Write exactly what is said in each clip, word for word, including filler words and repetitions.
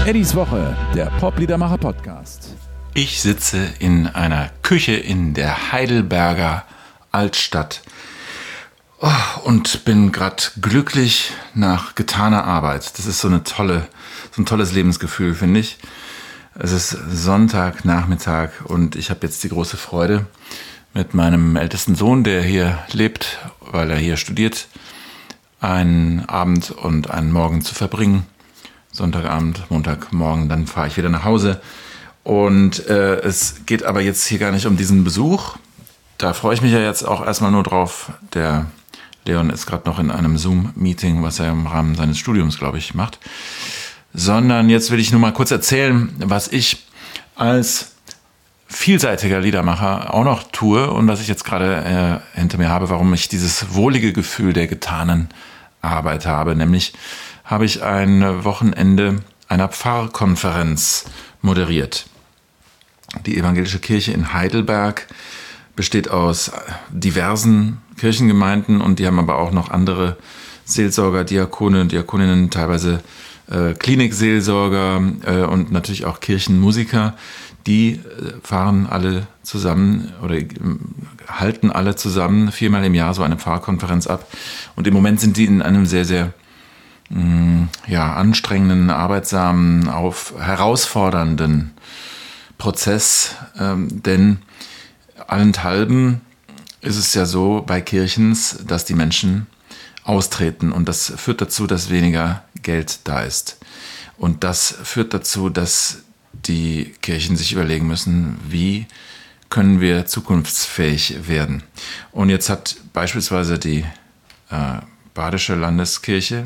Eddies Woche, der Pop-Liedermacher Podcast. Ich sitze in einer Küche in der Heidelberger Altstadt oh, und bin gerade glücklich nach getaner Arbeit. Das ist so eine tolle, so ein tolles Lebensgefühl, finde ich. Es ist Sonntagnachmittag und ich habe jetzt die große Freude, mit meinem ältesten Sohn, der hier lebt, weil er hier studiert, einen Abend und einen Morgen zu verbringen. Sonntagabend, Montagmorgen, dann fahre ich wieder nach Hause. Und äh, es geht aber jetzt hier gar nicht um diesen Besuch. Da freue ich mich ja jetzt auch erstmal nur drauf. Der Leon ist gerade noch in einem Zoom-Meeting, was er im Rahmen seines Studiums, glaube ich, macht. Sondern jetzt will ich nur mal kurz erzählen, was ich als vielseitiger Liedermacher auch noch tue und was ich jetzt gerade äh, hinter mir habe, warum ich dieses wohlige Gefühl der getanen Arbeit habe. Nämlich habe ich ein Wochenende einer Pfarrkonferenz moderiert. Die evangelische Kirche in Heidelberg besteht aus diversen Kirchengemeinden und die haben aber auch noch andere Seelsorger, Diakone und Diakoninnen, teilweise äh, Klinikseelsorger äh, und natürlich auch Kirchenmusiker. Die äh, fahren alle zusammen oder äh, halten alle zusammen viermal im Jahr so eine Pfarrkonferenz ab. Und im Moment sind die in einem sehr, sehr mh, ja, anstrengenden, arbeitsamen, auf, herausfordernden Prozess, ähm, denn allenthalben ist es ja so bei Kirchens, dass die Menschen austreten und das führt dazu, dass weniger Geld da ist. Und das führt dazu, dass die Kirchen sich überlegen müssen, wie können wir zukunftsfähig werden. Und jetzt hat beispielsweise die äh, Badische Landeskirche,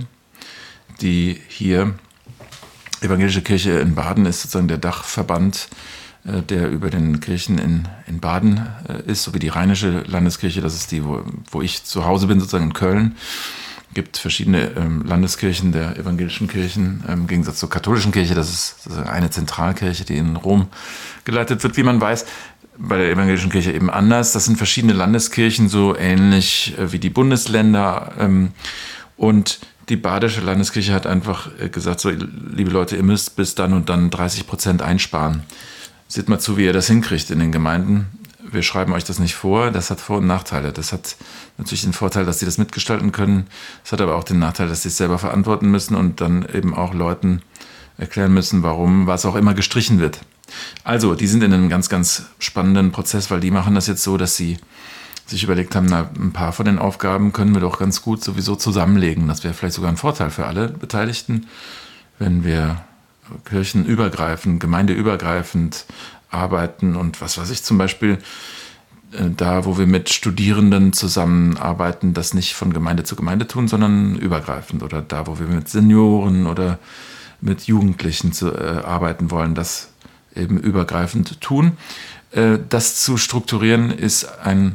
die hier Evangelische Kirche in Baden ist sozusagen der Dachverband, äh, der über den Kirchen in, in Baden äh, ist, sowie die Rheinische Landeskirche, das ist die, wo, wo ich zu Hause bin, sozusagen in Köln. Es gibt verschiedene ähm, Landeskirchen der evangelischen Kirchen, ähm, im Gegensatz zur katholischen Kirche, das ist, das ist eine Zentralkirche, die in Rom geleitet wird, wie man weiß. Bei der evangelischen Kirche eben anders. Das sind verschiedene Landeskirchen, so ähnlich äh, wie die Bundesländer. Ähm, und die Badische Landeskirche hat einfach gesagt, so, liebe Leute, ihr müsst bis dann und dann dreißig Prozent einsparen. Seht mal zu, wie ihr das hinkriegt in den Gemeinden. Wir schreiben euch das nicht vor, das hat Vor- und Nachteile. Das hat natürlich den Vorteil, dass sie das mitgestalten können. Es hat aber auch den Nachteil, dass sie es selber verantworten müssen und dann eben auch Leuten erklären müssen, warum, was auch immer gestrichen wird. Also, die sind in einem ganz, ganz spannenden Prozess, weil die machen das jetzt so, dass sie sich überlegt haben, na, ein paar von den Aufgaben können wir doch ganz gut sowieso zusammenlegen. Das wäre vielleicht sogar ein Vorteil für alle Beteiligten, wenn wir kirchenübergreifend, gemeindeübergreifend arbeiten und was weiß ich, zum Beispiel äh, da, wo wir mit Studierenden zusammenarbeiten, das nicht von Gemeinde zu Gemeinde tun, sondern übergreifend, oder da, wo wir mit Senioren oder mit Jugendlichen zu, äh, arbeiten wollen, das eben übergreifend tun. Äh, das zu strukturieren ist ein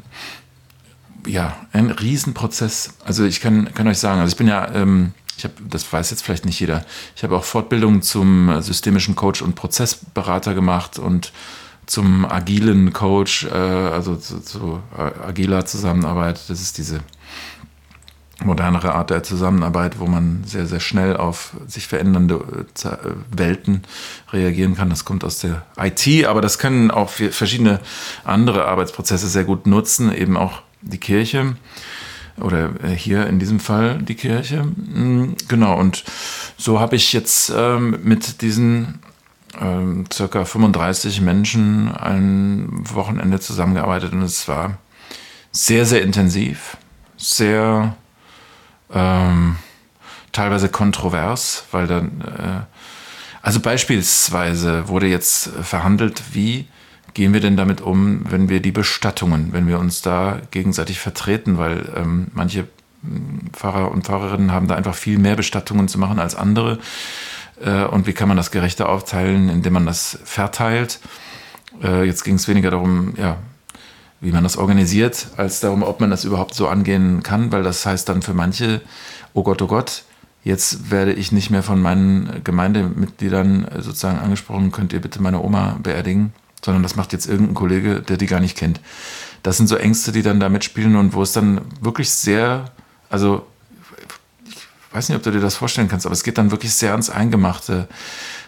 ja, ein Riesenprozess. Also ich kann, kann euch sagen, also ich bin ja, ähm, ich habe, das weiß jetzt vielleicht nicht jeder, ich habe auch Fortbildungen zum systemischen Coach und Prozessberater gemacht und zum agilen Coach, äh, also zu, zu agiler Zusammenarbeit. Das ist diese modernere Art der Zusammenarbeit, wo man sehr, sehr schnell auf sich verändernde Welten reagieren kann. Das kommt aus der I T, aber das können auch verschiedene andere Arbeitsprozesse sehr gut nutzen, eben auch die Kirche oder hier in diesem Fall die Kirche. Genau, und so habe ich jetzt ähm, mit diesen ähm, circa fünfunddreißig Menschen ein Wochenende zusammengearbeitet und es war sehr, sehr intensiv, sehr ähm, teilweise kontrovers, weil dann, äh, also beispielsweise wurde jetzt verhandelt, wie gehen wir denn damit um, wenn wir die Bestattungen, wenn wir uns da gegenseitig vertreten, weil ähm, manche Pfarrer und Pfarrerinnen haben da einfach viel mehr Bestattungen zu machen als andere. Äh, und wie kann man das gerechter aufteilen, indem man das verteilt? Äh, jetzt ging es weniger darum, ja, wie man das organisiert, als darum, ob man das überhaupt so angehen kann, weil das heißt dann für manche, oh Gott, oh Gott, jetzt werde ich nicht mehr von meinen Gemeindemitgliedern sozusagen angesprochen, könnt ihr bitte meine Oma beerdigen? Sondern das macht jetzt irgendein Kollege, der die gar nicht kennt. Das sind so Ängste, die dann da mitspielen und wo es dann wirklich sehr, also ich weiß nicht, ob du dir das vorstellen kannst, aber es geht dann wirklich sehr ans Eingemachte.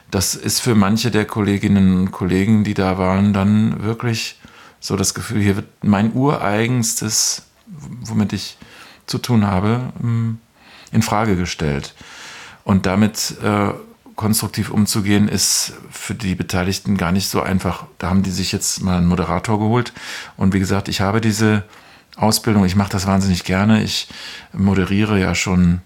das ist für manche der Kolleginnen und Kollegen, die da waren, dann wirklich so das Gefühl, hier wird mein ureigenstes, womit ich zu tun habe, in Frage gestellt. Und damit äh, konstruktiv umzugehen, ist für die Beteiligten gar nicht so einfach. Da haben die sich jetzt mal einen Moderator geholt. Und wie gesagt, ich habe diese Ausbildung, ich mache das wahnsinnig gerne. Ich moderiere ja schon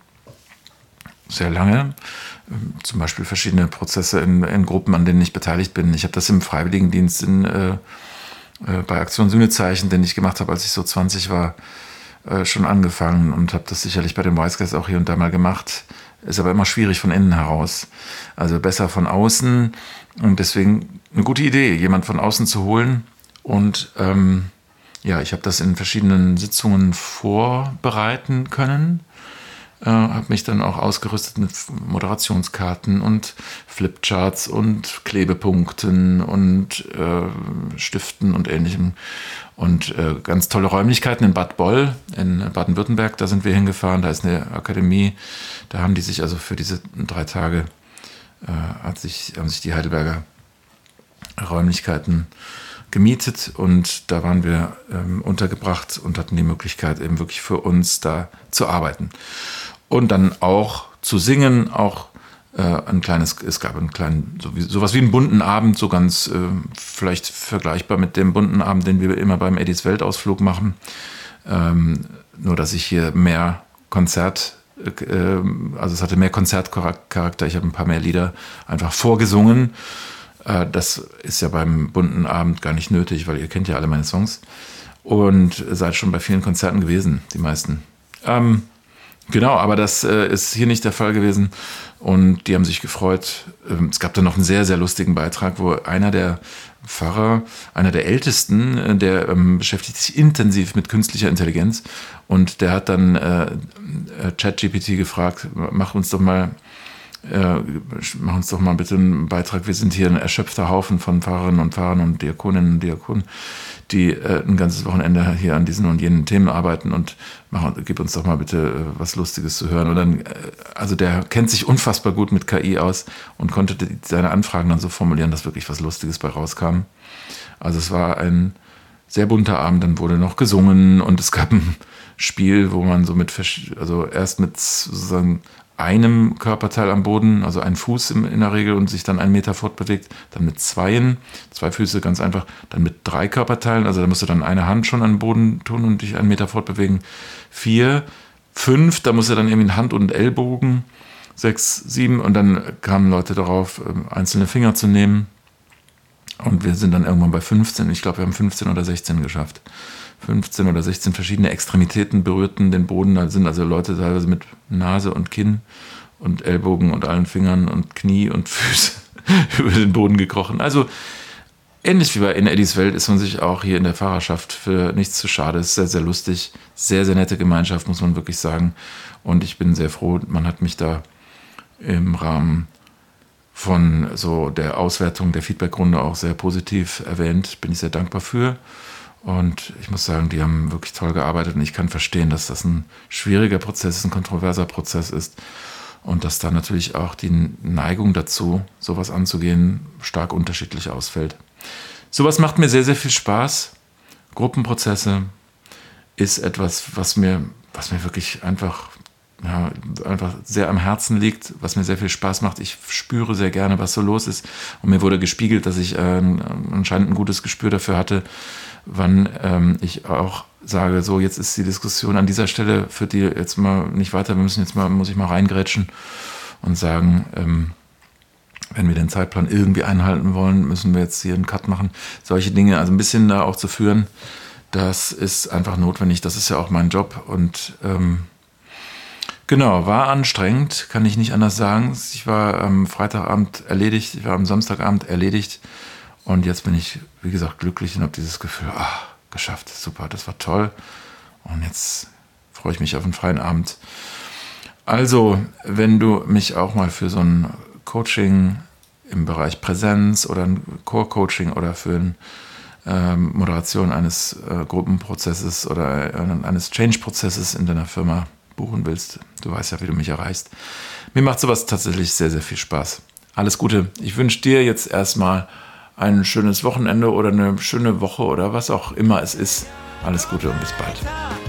sehr lange, zum Beispiel verschiedene Prozesse in, in Gruppen, an denen ich beteiligt bin. Ich habe das im Freiwilligendienst in, äh, äh, bei Aktion Sühnezeichen, den ich gemacht habe, als ich so zwanzig war, äh, schon angefangen und habe das sicherlich bei den Wise Guys auch hier und da mal gemacht. Ist aber immer schwierig von innen heraus. Also besser von außen. Und deswegen eine gute Idee, jemand von außen zu holen. Und ähm, ja, ich habe das in verschiedenen Sitzungen vorbereiten können. Äh, habe mich dann auch ausgerüstet mit Moderationskarten und Flipcharts und Klebepunkten und äh, Stiften und Ähnlichem. Und äh, ganz tolle Räumlichkeiten in Bad Boll in Baden-Württemberg, da sind wir hingefahren, da ist eine Akademie, da haben die sich also für diese drei Tage, äh, hat sich, haben sich die Heidelberger Räumlichkeiten gemietet und da waren wir ähm, untergebracht und hatten die Möglichkeit eben wirklich für uns da zu arbeiten. Und dann auch zu singen, auch äh, ein kleines, es gab einen kleinen, so wie, sowas wie einen bunten Abend, so ganz äh, vielleicht vergleichbar mit dem bunten Abend, den wir immer beim Eddies Weltausflug machen. Ähm, nur, dass ich hier mehr Konzert, äh, also es hatte mehr Konzertcharakter, ich habe ein paar mehr Lieder einfach vorgesungen. Äh, das ist ja beim bunten Abend gar nicht nötig, weil ihr kennt ja alle meine Songs und seid schon bei vielen Konzerten gewesen, die meisten. Ähm, Genau, aber das äh, ist hier nicht der Fall gewesen und die haben sich gefreut. Ähm, es gab dann noch einen sehr, sehr lustigen Beitrag, wo einer der Pfarrer, einer der Ältesten, äh, der ähm, beschäftigt sich intensiv mit künstlicher Intelligenz und der hat dann äh, äh, ChatGPT gefragt, mach uns doch mal äh, mach uns doch mal bitte einen Beitrag. Wir sind hier ein erschöpfter Haufen von Pfarrerinnen und Pfarrern und Diakoninnen und Diakonen, die äh, ein ganzes Wochenende hier an diesen und jenen Themen arbeiten und mach, gib uns doch mal bitte äh, was Lustiges zu hören. Und dann, äh, also der kennt sich unfassbar gut mit K I aus und konnte die, seine Anfragen dann so formulieren, dass wirklich was Lustiges bei rauskam. Also es war ein sehr bunter Abend, dann wurde noch gesungen und es gab ein Spiel, wo man so mit, also erst mit sozusagen einem Körperteil am Boden, also einen Fuß in der Regel und sich dann einen Meter fortbewegt, dann mit zweien, zwei Füße ganz einfach, dann mit drei Körperteilen, also da musst du dann eine Hand schon an den Boden tun und dich einen Meter fortbewegen, vier, fünf, da musst du dann irgendwie Hand und Ellbogen, sechs, sieben und dann kamen Leute darauf, einzelne Finger zu nehmen und wir sind dann irgendwann bei fünfzehn, ich glaube wir haben fünfzehn oder sechzehn geschafft. fünfzehn oder sechzehn verschiedene Extremitäten berührten den Boden. Da sind also Leute teilweise mit Nase und Kinn und Ellbogen und allen Fingern und Knie und Füße über den Boden gekrochen. Also ähnlich wie bei In Eddies Welt ist man sich auch hier in der Pfarrerschaft für nichts zu schade. Es ist sehr, sehr lustig. Sehr, sehr nette Gemeinschaft, muss man wirklich sagen. Und ich bin sehr froh, man hat mich da im Rahmen von so der Auswertung der Feedbackrunde auch sehr positiv erwähnt. Bin ich sehr dankbar für. Und ich muss sagen, die haben wirklich toll gearbeitet und ich kann verstehen, dass das ein schwieriger Prozess ist, ein kontroverser Prozess ist und dass da natürlich auch die Neigung dazu, sowas anzugehen, stark unterschiedlich ausfällt. Sowas macht mir sehr, sehr viel Spaß. Gruppenprozesse ist etwas, was mir, was mir wirklich einfach, ja, einfach sehr am Herzen liegt, was mir sehr viel Spaß macht. Ich spüre sehr gerne, was so los ist und mir wurde gespiegelt, dass ich äh, anscheinend ein gutes Gespür dafür hatte, wann ähm, ich auch sage, so jetzt ist die Diskussion an dieser Stelle für die jetzt mal nicht weiter, wir müssen jetzt mal, muss ich mal reingrätschen und sagen, ähm, wenn wir den Zeitplan irgendwie einhalten wollen, müssen wir jetzt hier einen Cut machen. Solche Dinge, also ein bisschen da auch zu führen, das ist einfach notwendig, das ist ja auch mein Job und ähm, genau, war anstrengend, kann ich nicht anders sagen. Ich war am Freitagabend erledigt, ich war am Samstagabend erledigt. Und jetzt bin ich, wie gesagt, glücklich und habe dieses Gefühl, ach, geschafft, super, das war toll. Und jetzt freue ich mich auf einen freien Abend. Also, wenn du mich auch mal für so ein Coaching im Bereich Präsenz oder ein Core-Coaching oder für eine ähm, Moderation eines äh, Gruppenprozesses oder äh, eines Change-Prozesses in deiner Firma buchen willst, du weißt ja, wie du mich erreichst. Mir macht sowas tatsächlich sehr, sehr viel Spaß. alles Gute. Ich wünsche dir jetzt erstmal ein schönes Wochenende oder eine schöne Woche oder was auch immer es ist. Alles Gute und bis bald.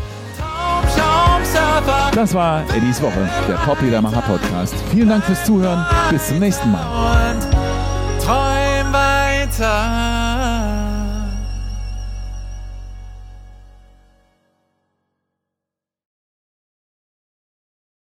Das war Eddies Woche, der Pop-Liedermacher Podcast. Vielen Dank fürs Zuhören. Bis zum nächsten Mal. Und träum weiter.